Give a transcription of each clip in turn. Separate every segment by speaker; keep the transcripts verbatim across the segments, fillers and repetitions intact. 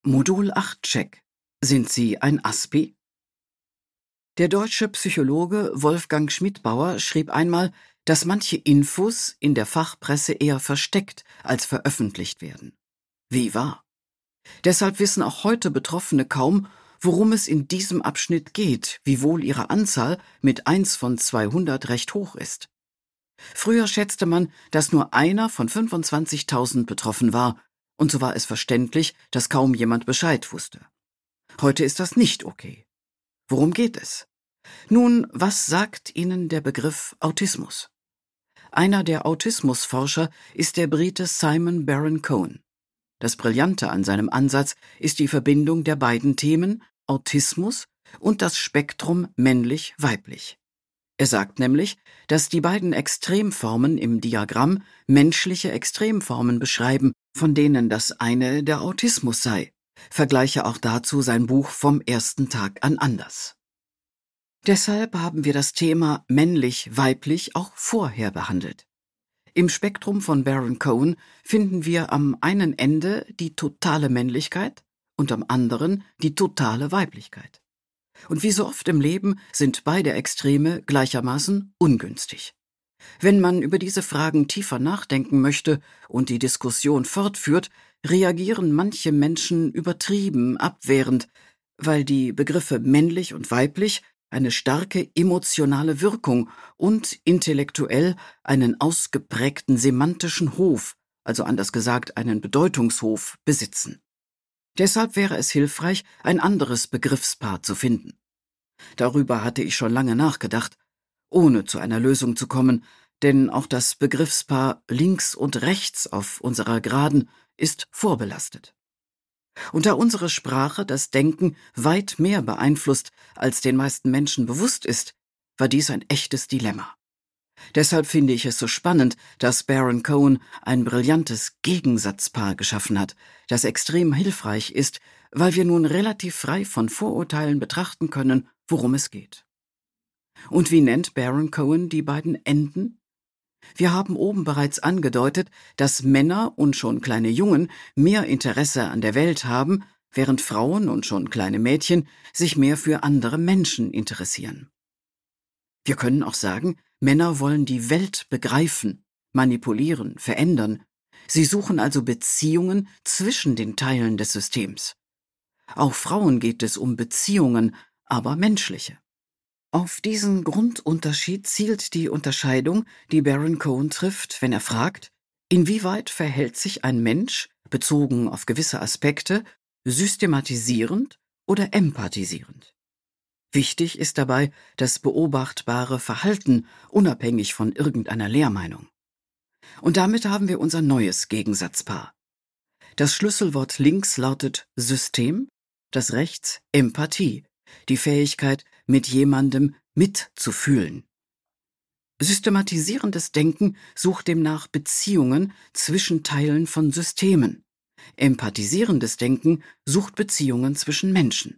Speaker 1: Modul acht Check. Sind Sie ein Aspi? Der deutsche Psychologe Wolfgang Schmidbauer schrieb einmal, dass manche Infos in der Fachpresse eher versteckt als veröffentlicht werden. Wie wahr? Deshalb wissen auch heute Betroffene kaum, worum es in diesem Abschnitt geht, wiewohl ihre Anzahl mit eins von zweihundert recht hoch ist. Früher schätzte man, dass nur einer von fünfundzwanzigtausend betroffen war, und so war es verständlich, dass kaum jemand Bescheid wusste. Heute ist das nicht okay. Worum geht es? Nun, was sagt Ihnen der Begriff Autismus? Einer der Autismusforscher ist der Brite Simon Baron-Cohen. Das Brillante an seinem Ansatz ist die Verbindung der beiden Themen Autismus und das Spektrum männlich-weiblich. Er sagt nämlich, dass die beiden Extremformen im Diagramm menschliche Extremformen beschreiben, von denen das eine der Autismus sei. Vergleiche auch dazu sein Buch Vom ersten Tag an anders. Deshalb haben wir das Thema männlich-weiblich auch vorher behandelt. Im Spektrum von Baron-Cohen finden wir am einen Ende die totale Männlichkeit und am anderen die totale Weiblichkeit. Und wie so oft im Leben sind beide Extreme gleichermaßen ungünstig. Wenn man über diese Fragen tiefer nachdenken möchte und die Diskussion fortführt, reagieren manche Menschen übertrieben, abwehrend, weil die Begriffe männlich und weiblich eine starke emotionale Wirkung und intellektuell einen ausgeprägten semantischen Hof, also anders gesagt einen Bedeutungshof, besitzen. Deshalb wäre es hilfreich, ein anderes Begriffspaar zu finden. Darüber hatte ich schon lange nachgedacht, ohne zu einer Lösung zu kommen, denn auch das Begriffspaar links und rechts auf unserer Geraden ist vorbelastet. Und da unsere Sprache das Denken weit mehr beeinflusst, als den meisten Menschen bewusst ist, war dies ein echtes Dilemma. Deshalb finde ich es so spannend, dass Baron-Cohen ein brillantes Gegensatzpaar geschaffen hat, das extrem hilfreich ist, weil wir nun relativ frei von Vorurteilen betrachten können, worum es geht. Und wie nennt Baron-Cohen die beiden Enden? Wir haben oben bereits angedeutet, dass Männer und schon kleine Jungen mehr Interesse an der Welt haben, während Frauen und schon kleine Mädchen sich mehr für andere Menschen interessieren. Wir können auch sagen, Männer wollen die Welt begreifen, manipulieren, verändern. Sie suchen also Beziehungen zwischen den Teilen des Systems. Auch Frauen geht es um Beziehungen, aber menschliche. Auf diesen Grundunterschied zielt die Unterscheidung, die Baron-Cohen trifft, wenn er fragt, inwieweit verhält sich ein Mensch, bezogen auf gewisse Aspekte, systematisierend oder empathisierend. Wichtig ist dabei das beobachtbare Verhalten, unabhängig von irgendeiner Lehrmeinung. Und damit haben wir unser neues Gegensatzpaar. Das Schlüsselwort links lautet System, das rechts Empathie, die Fähigkeit, mit jemandem mitzufühlen. Systematisierendes Denken sucht demnach Beziehungen zwischen Teilen von Systemen. Empathisierendes Denken sucht Beziehungen zwischen Menschen.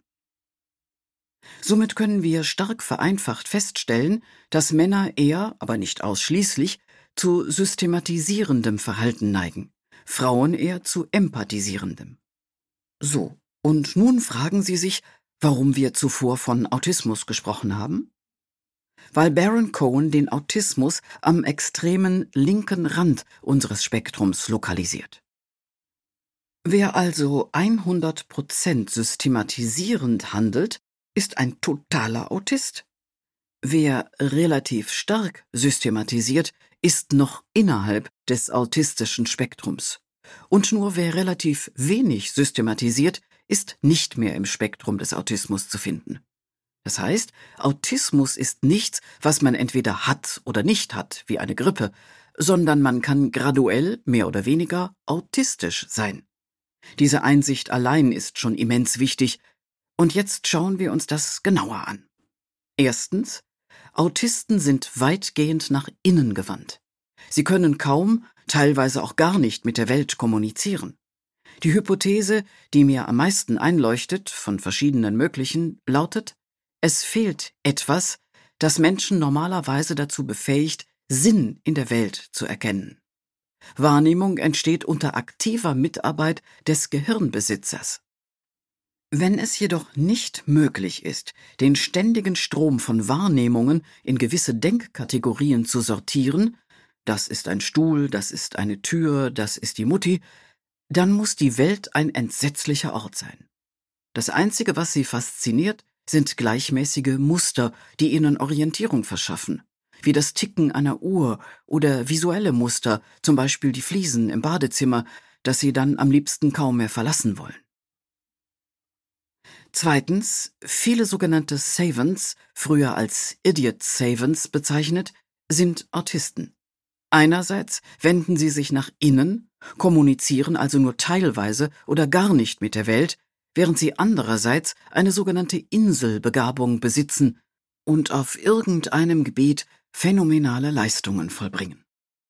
Speaker 1: Somit können wir stark vereinfacht feststellen, dass Männer eher, aber nicht ausschließlich, zu systematisierendem Verhalten neigen, Frauen eher zu empathisierendem. So, und nun fragen Sie sich, warum wir zuvor von Autismus gesprochen haben? Weil Baron-Cohen den Autismus am extremen linken Rand unseres Spektrums lokalisiert. Wer also hundert Prozent systematisierend handelt, ist ein totaler Autist. Wer relativ stark systematisiert, ist noch innerhalb des autistischen Spektrums. Und nur wer relativ wenig systematisiert, ist nicht mehr im Spektrum des Autismus zu finden. Das heißt, Autismus ist nichts, was man entweder hat oder nicht hat, wie eine Grippe, sondern man kann graduell, mehr oder weniger, autistisch sein. Diese Einsicht allein ist schon immens wichtig, und jetzt schauen wir uns das genauer an. Erstens, Autisten sind weitgehend nach innen gewandt. Sie können kaum, teilweise auch gar nicht mit der Welt kommunizieren. Die Hypothese, die mir am meisten einleuchtet, von verschiedenen möglichen, lautet, es fehlt etwas, das Menschen normalerweise dazu befähigt, Sinn in der Welt zu erkennen. Wahrnehmung entsteht unter aktiver Mitarbeit des Gehirnbesitzers. Wenn es jedoch nicht möglich ist, den ständigen Strom von Wahrnehmungen in gewisse Denkkategorien zu sortieren, das ist ein Stuhl, das ist eine Tür, das ist die Mutti, dann muss die Welt ein entsetzlicher Ort sein. Das Einzige, was sie fasziniert, sind gleichmäßige Muster, die ihnen Orientierung verschaffen, wie das Ticken einer Uhr oder visuelle Muster, zum Beispiel die Fliesen im Badezimmer, das sie dann am liebsten kaum mehr verlassen wollen. Zweitens, viele sogenannte Savants, früher als Idiot Savants bezeichnet, sind Autisten. Einerseits wenden sie sich nach innen, kommunizieren also nur teilweise oder gar nicht mit der Welt, während sie andererseits eine sogenannte Inselbegabung besitzen und auf irgendeinem Gebiet phänomenale Leistungen vollbringen.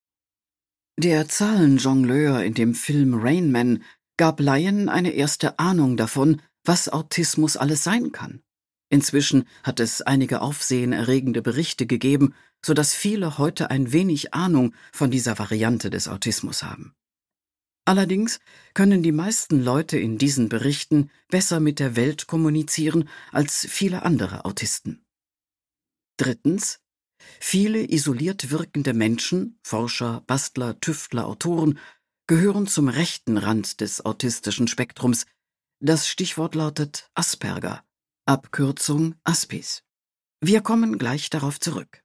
Speaker 1: Der Zahlenjongleur in dem Film Rain Man gab Laien eine erste Ahnung davon, was Autismus alles sein kann. Inzwischen hat es einige aufsehenerregende Berichte gegeben, sodass viele heute ein wenig Ahnung von dieser Variante des Autismus haben. Allerdings können die meisten Leute in diesen Berichten besser mit der Welt kommunizieren als viele andere Autisten. Drittens, viele isoliert wirkende Menschen, Forscher, Bastler, Tüftler, Autoren, gehören zum rechten Rand des autistischen Spektrums. Das Stichwort lautet Asperger, Abkürzung Aspis. Wir kommen gleich darauf zurück.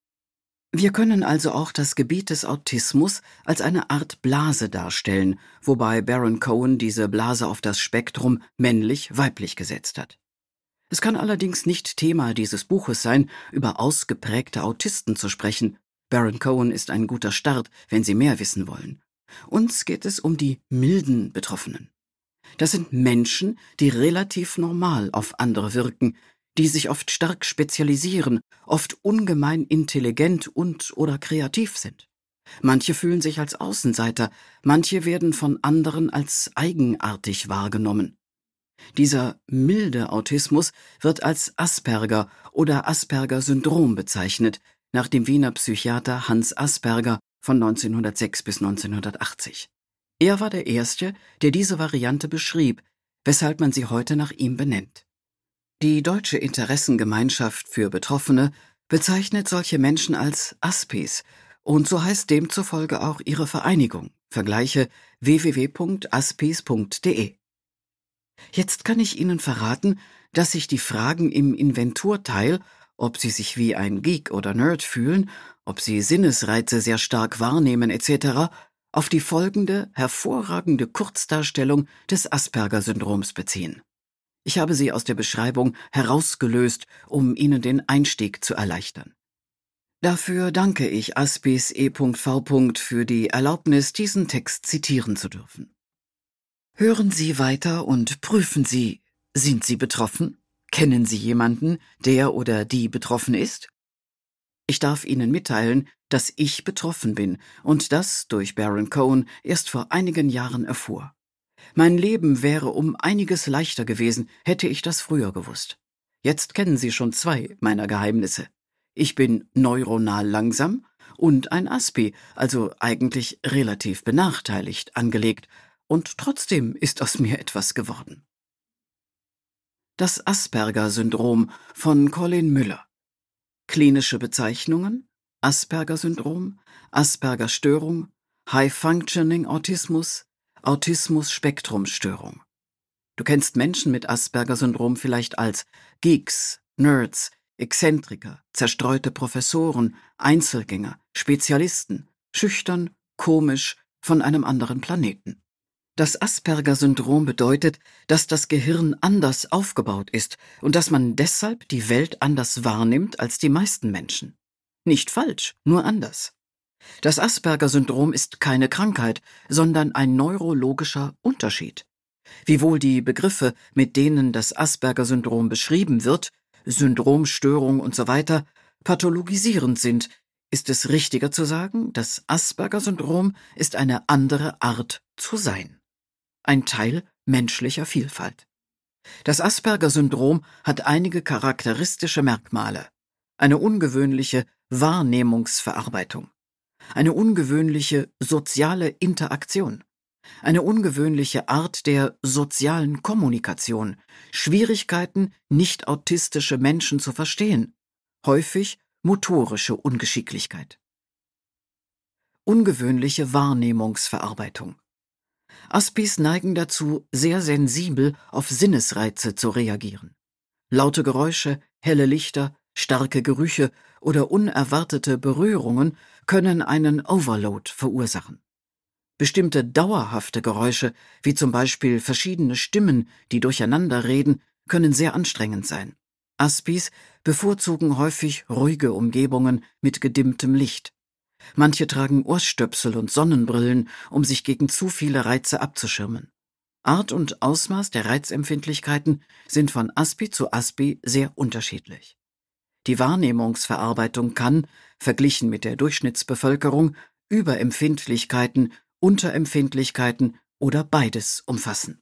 Speaker 1: Wir können also auch das Gebiet des Autismus als eine Art Blase darstellen, wobei Baron Cohen diese Blase auf das Spektrum männlich-weiblich gesetzt hat. Es kann allerdings nicht Thema dieses Buches sein, über ausgeprägte Autisten zu sprechen. Baron Cohen ist ein guter Start, wenn Sie mehr wissen wollen. Uns geht es um die milden Betroffenen. Das sind Menschen, die relativ normal auf andere wirken, die sich oft stark spezialisieren, oft ungemein intelligent und oder kreativ sind. Manche fühlen sich als Außenseiter, manche werden von anderen als eigenartig wahrgenommen. Dieser milde Autismus wird als Asperger oder Asperger-Syndrom bezeichnet, nach dem Wiener Psychiater Hans Asperger von neunzehnhundertsechs bis neunzehnhundertachtzig. Er war der Erste, der diese Variante beschrieb, weshalb man sie heute nach ihm benennt. Die Deutsche Interessengemeinschaft für Betroffene bezeichnet solche Menschen als Aspis und so heißt demzufolge auch ihre Vereinigung. Vergleiche w w w punkt aspis punkt d e. Jetzt kann ich Ihnen verraten, dass sich die Fragen im Inventurteil, ob Sie sich wie ein Geek oder Nerd fühlen, ob Sie Sinnesreize sehr stark wahrnehmen et cetera, auf die folgende hervorragende Kurzdarstellung des Asperger-Syndroms beziehen. Ich habe sie aus der Beschreibung herausgelöst, um Ihnen den Einstieg zu erleichtern. Dafür danke ich Aspis E V für die Erlaubnis, diesen Text zitieren zu dürfen. Hören Sie weiter und prüfen Sie, sind Sie betroffen? Kennen Sie jemanden, der oder die betroffen ist? Ich darf Ihnen mitteilen, dass ich betroffen bin und das durch Baron Cohen erst vor einigen Jahren erfuhr. Mein Leben wäre um einiges leichter gewesen, hätte ich das früher gewusst. Jetzt kennen Sie schon zwei meiner Geheimnisse. Ich bin neuronal langsam und ein Aspi, also eigentlich relativ benachteiligt angelegt, und trotzdem ist aus mir etwas geworden. Das Asperger-Syndrom von Colin Müller. Klinische Bezeichnungen: Asperger-Syndrom, Asperger-Störung, High-Functioning-Autismus, Autismus-Spektrum-Störung. Du kennst Menschen mit Asperger-Syndrom vielleicht als Geeks, Nerds, Exzentriker, zerstreute Professoren, Einzelgänger, Spezialisten, schüchtern, komisch, von einem anderen Planeten. Das Asperger-Syndrom bedeutet, dass das Gehirn anders aufgebaut ist und dass man deshalb die Welt anders wahrnimmt als die meisten Menschen. Nicht falsch, nur anders. Das Asperger-Syndrom ist keine Krankheit, sondern ein neurologischer Unterschied. Wiewohl die Begriffe, mit denen das Asperger-Syndrom beschrieben wird, Syndromstörung und so weiter, pathologisierend sind, ist es richtiger zu sagen, das Asperger-Syndrom ist eine andere Art zu sein. Ein Teil menschlicher Vielfalt. Das Asperger-Syndrom hat einige charakteristische Merkmale. Eine ungewöhnliche Wahrnehmungsverarbeitung. Eine ungewöhnliche soziale Interaktion. Eine ungewöhnliche Art der sozialen Kommunikation, Schwierigkeiten, nicht-autistische Menschen zu verstehen, häufig motorische Ungeschicklichkeit. Ungewöhnliche Wahrnehmungsverarbeitung. Aspis neigen dazu, sehr sensibel auf Sinnesreize zu reagieren. Laute Geräusche, helle Lichter, starke Gerüche oder unerwartete Berührungen können einen Overload verursachen. Bestimmte dauerhafte Geräusche, wie zum Beispiel verschiedene Stimmen, die durcheinander reden, können sehr anstrengend sein. Aspis bevorzugen häufig ruhige Umgebungen mit gedimmtem Licht. Manche tragen Ohrstöpsel und Sonnenbrillen, um sich gegen zu viele Reize abzuschirmen. Art und Ausmaß der Reizempfindlichkeiten sind von Aspi zu Aspi sehr unterschiedlich. Die Wahrnehmungsverarbeitung kann, verglichen mit der Durchschnittsbevölkerung, Überempfindlichkeiten, Unterempfindlichkeiten oder beides umfassen.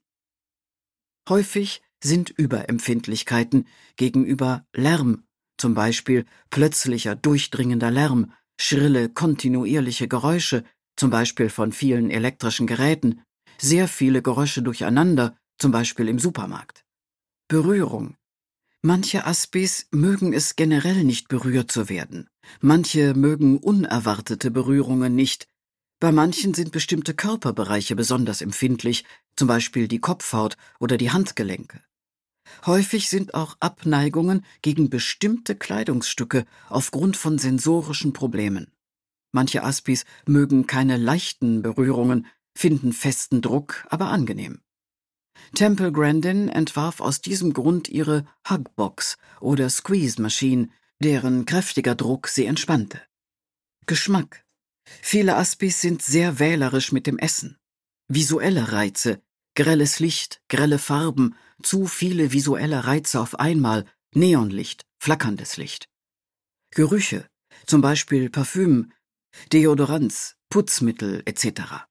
Speaker 1: Häufig sind Überempfindlichkeiten gegenüber Lärm, zum Beispiel plötzlicher durchdringender Lärm, schrille, kontinuierliche Geräusche, zum Beispiel von vielen elektrischen Geräten, sehr viele Geräusche durcheinander, zum Beispiel im Supermarkt. Berührung. Manche Aspis mögen es generell nicht, berührt zu werden. Manche mögen unerwartete Berührungen nicht. Bei manchen sind bestimmte Körperbereiche besonders empfindlich, zum Beispiel die Kopfhaut oder die Handgelenke. Häufig sind auch Abneigungen gegen bestimmte Kleidungsstücke aufgrund von sensorischen Problemen. Manche Aspis mögen keine leichten Berührungen, finden festen Druck aber angenehm. Temple Grandin entwarf aus diesem Grund ihre Hugbox oder Squeeze Machine, deren kräftiger Druck sie entspannte. Geschmack. Viele Aspis sind sehr wählerisch mit dem Essen. Visuelle Reize, grelles Licht, grelle Farben, zu viele visuelle Reize auf einmal, Neonlicht, flackerndes Licht. Gerüche, zum Beispiel Parfüm, Deodorants, Putzmittel et cetera.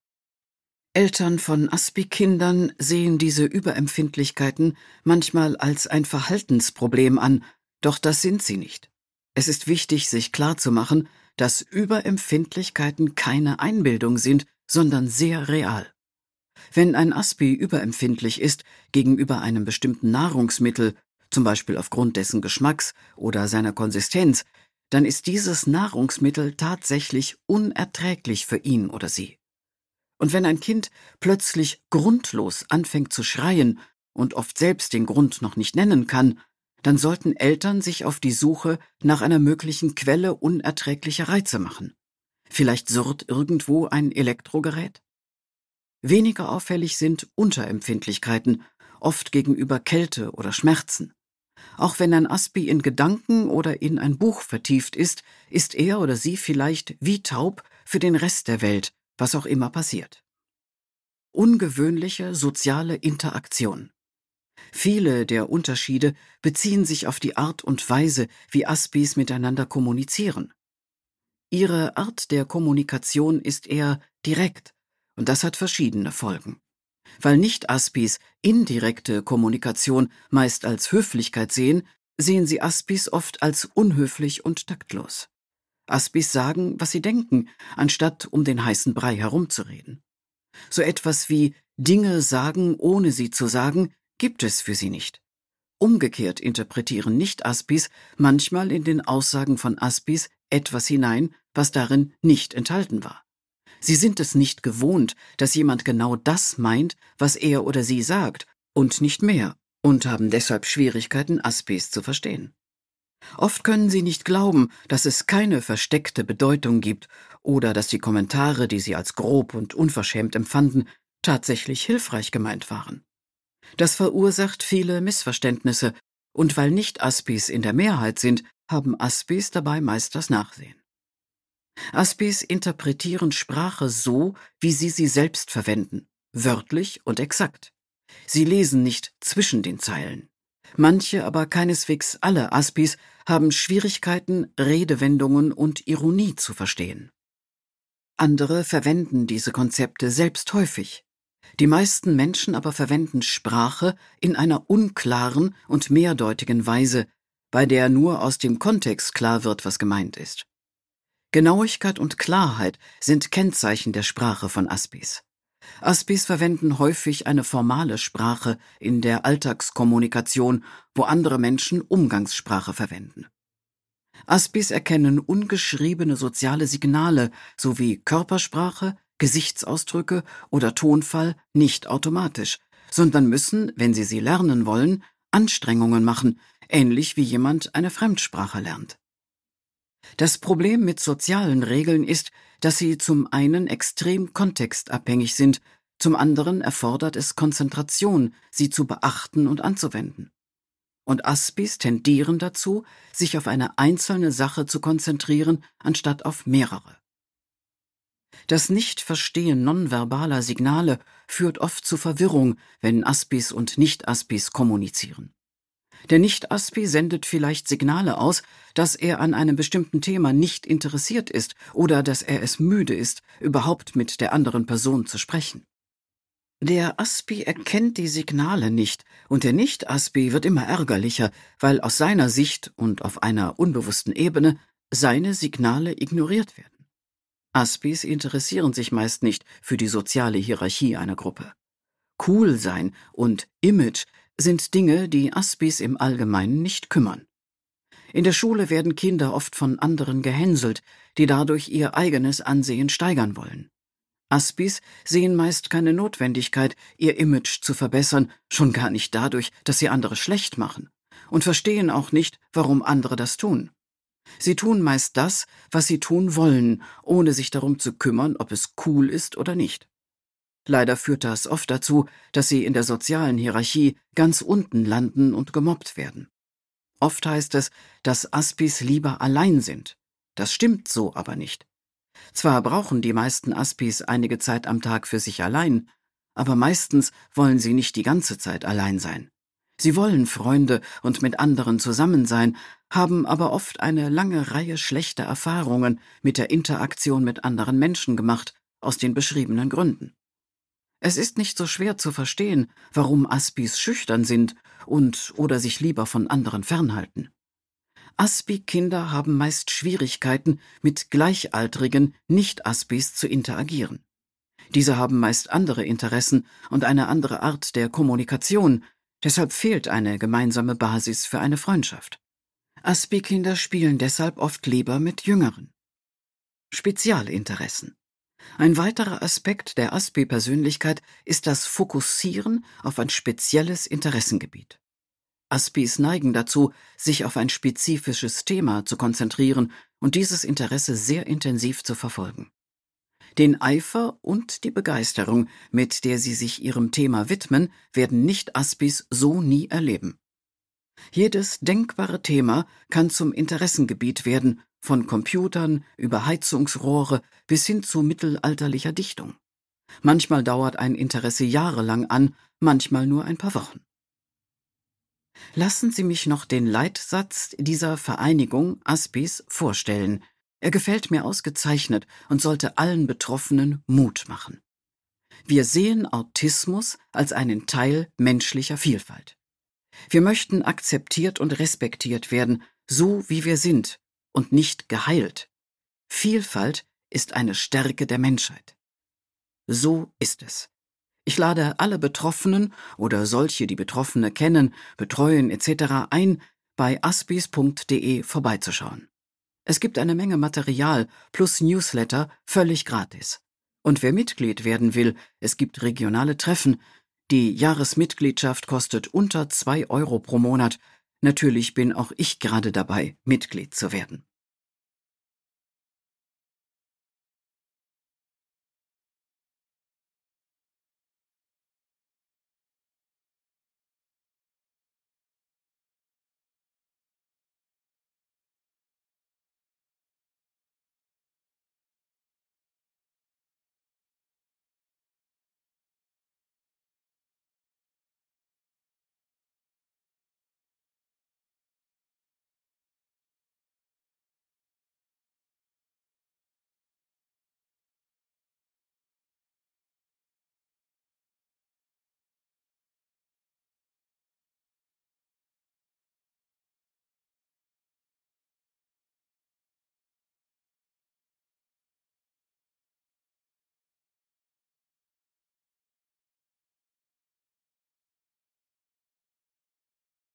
Speaker 1: Eltern von Aspi-Kindern sehen diese Überempfindlichkeiten manchmal als ein Verhaltensproblem an, doch das sind sie nicht. Es ist wichtig, sich klarzumachen, dass Überempfindlichkeiten keine Einbildung sind, sondern sehr real. Wenn ein Aspi überempfindlich ist gegenüber einem bestimmten Nahrungsmittel, zum Beispiel aufgrund dessen Geschmacks oder seiner Konsistenz, dann ist dieses Nahrungsmittel tatsächlich unerträglich für ihn oder sie. Und wenn ein Kind plötzlich grundlos anfängt zu schreien und oft selbst den Grund noch nicht nennen kann, dann sollten Eltern sich auf die Suche nach einer möglichen Quelle unerträglicher Reize machen. Vielleicht surrt irgendwo ein Elektrogerät? Weniger auffällig sind Unterempfindlichkeiten, oft gegenüber Kälte oder Schmerzen. Auch wenn ein Aspi in Gedanken oder in ein Buch vertieft ist, ist er oder sie vielleicht wie taub für den Rest der Welt, was auch immer passiert. Ungewöhnliche soziale Interaktion. Viele der Unterschiede beziehen sich auf die Art und Weise, wie Aspis miteinander kommunizieren. Ihre Art der Kommunikation ist eher direkt, und das hat verschiedene Folgen. Weil Nicht-Aspis indirekte Kommunikation meist als Höflichkeit sehen, sehen sie Aspis oft als unhöflich und taktlos. Aspis sagen, was sie denken, anstatt um den heißen Brei herumzureden. So etwas wie Dinge sagen, ohne sie zu sagen, gibt es für sie nicht. Umgekehrt interpretieren Nicht-Aspis manchmal in den Aussagen von Aspis etwas hinein, was darin nicht enthalten war. Sie sind es nicht gewohnt, dass jemand genau das meint, was er oder sie sagt, und nicht mehr, und haben deshalb Schwierigkeiten, Aspis zu verstehen. Oft können sie nicht glauben, dass es keine versteckte Bedeutung gibt oder dass die Kommentare, die sie als grob und unverschämt empfanden, tatsächlich hilfreich gemeint waren. Das verursacht viele Missverständnisse, und weil Nicht-Aspis in der Mehrheit sind, haben Aspis dabei meist das Nachsehen. Aspis interpretieren Sprache so, wie sie sie selbst verwenden, wörtlich und exakt. Sie lesen nicht zwischen den Zeilen. Manche, aber keineswegs alle Aspis haben Schwierigkeiten, Redewendungen und Ironie zu verstehen. Andere verwenden diese Konzepte selbst häufig. Die meisten Menschen aber verwenden Sprache in einer unklaren und mehrdeutigen Weise, bei der nur aus dem Kontext klar wird, was gemeint ist. Genauigkeit und Klarheit sind Kennzeichen der Sprache von Aspis. Aspis verwenden häufig eine formale Sprache in der Alltagskommunikation, wo andere Menschen Umgangssprache verwenden. Aspis erkennen ungeschriebene soziale Signale sowie Körpersprache, Gesichtsausdrücke oder Tonfall nicht automatisch, sondern müssen, wenn sie sie lernen wollen, Anstrengungen machen, ähnlich wie jemand eine Fremdsprache lernt. Das Problem mit sozialen Regeln ist, dass sie zum einen extrem kontextabhängig sind, zum anderen erfordert es Konzentration, sie zu beachten und anzuwenden. Und Aspis tendieren dazu, sich auf eine einzelne Sache zu konzentrieren, anstatt auf mehrere. Das Nichtverstehen nonverbaler Signale führt oft zu Verwirrung, wenn Aspis und Nicht-Aspis kommunizieren. Der Nicht-Aspi sendet vielleicht Signale aus, dass er an einem bestimmten Thema nicht interessiert ist oder dass er es müde ist, überhaupt mit der anderen Person zu sprechen. Der Aspi erkennt die Signale nicht und der Nicht-Aspi wird immer ärgerlicher, weil aus seiner Sicht und auf einer unbewussten Ebene seine Signale ignoriert werden. Aspis interessieren sich meist nicht für die soziale Hierarchie einer Gruppe. Cool sein und Image sind Dinge, die Aspis im Allgemeinen nicht kümmern. In der Schule werden Kinder oft von anderen gehänselt, die dadurch ihr eigenes Ansehen steigern wollen. Aspis sehen meist keine Notwendigkeit, ihr Image zu verbessern, schon gar nicht dadurch, dass sie andere schlecht machen, und verstehen auch nicht, warum andere das tun. Sie tun meist das, was sie tun wollen, ohne sich darum zu kümmern, ob es cool ist oder nicht. Leider führt das oft dazu, dass sie in der sozialen Hierarchie ganz unten landen und gemobbt werden. Oft heißt es, dass Aspis lieber allein sind. Das stimmt so aber nicht. Zwar brauchen die meisten Aspis einige Zeit am Tag für sich allein, aber meistens wollen sie nicht die ganze Zeit allein sein. Sie wollen Freunde und mit anderen zusammen sein, haben aber oft eine lange Reihe schlechter Erfahrungen mit der Interaktion mit anderen Menschen gemacht, aus den beschriebenen Gründen. Es ist nicht so schwer zu verstehen, warum Aspis schüchtern sind und oder sich lieber von anderen fernhalten. Aspi-Kinder haben meist Schwierigkeiten, mit gleichaltrigen Nicht-Aspis zu interagieren. Diese haben meist andere Interessen und eine andere Art der Kommunikation, deshalb fehlt eine gemeinsame Basis für eine Freundschaft. Aspi-Kinder spielen deshalb oft lieber mit Jüngeren. Spezialinteressen. Ein weiterer Aspekt der Aspi-Persönlichkeit ist das Fokussieren auf ein spezielles Interessengebiet. Aspis neigen dazu, sich auf ein spezifisches Thema zu konzentrieren und dieses Interesse sehr intensiv zu verfolgen. Den Eifer und die Begeisterung, mit der sie sich ihrem Thema widmen, werden Nicht-Aspis so nie erleben. Jedes denkbare Thema kann zum Interessengebiet werden, von Computern über Heizungsrohre bis hin zu mittelalterlicher Dichtung. Manchmal dauert ein Interesse jahrelang an, manchmal nur ein paar Wochen. Lassen Sie mich noch den Leitsatz dieser Vereinigung Aspis vorstellen. Er gefällt mir ausgezeichnet und sollte allen Betroffenen Mut machen. Wir sehen Autismus als einen Teil menschlicher Vielfalt. Wir möchten akzeptiert und respektiert werden, so wie wir sind, und nicht geheilt. Vielfalt ist eine Stärke der Menschheit. So ist es. Ich lade alle Betroffenen oder solche, die Betroffene kennen, betreuen et cetera ein, bei aspis punkt de vorbeizuschauen. Es gibt eine Menge Material plus Newsletter völlig gratis. Und wer Mitglied werden will, es gibt regionale Treffen. Die Jahresmitgliedschaft kostet unter zwei Euro pro Monat. Natürlich bin auch ich gerade dabei, Mitglied zu werden.